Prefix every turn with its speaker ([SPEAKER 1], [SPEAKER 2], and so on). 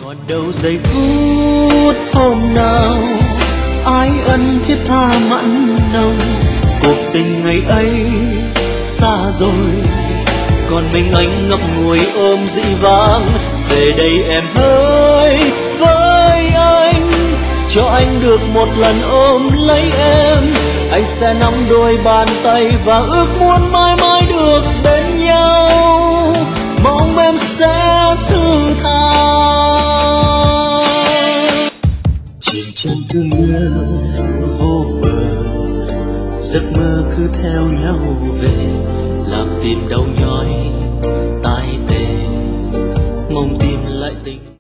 [SPEAKER 1] còn đâu giây phút hôm nào ái ân thiết tha mặn nồng, cuộc tình ngày ấy xa rồi, còn mình anh ngậm ngùi ôm dĩ vãng. Về đây em ơi với anh, cho anh được một lần ôm lấy em, anh sẽ nắm đôi bàn tay và ước muốn mãi mãi được bên nhau, mong em sẽ thứ tha. Chìm trong thương nhớ vô bờ, giấc mơ cứ theo nhau về, làm tim đau nhói tai tê, mong tim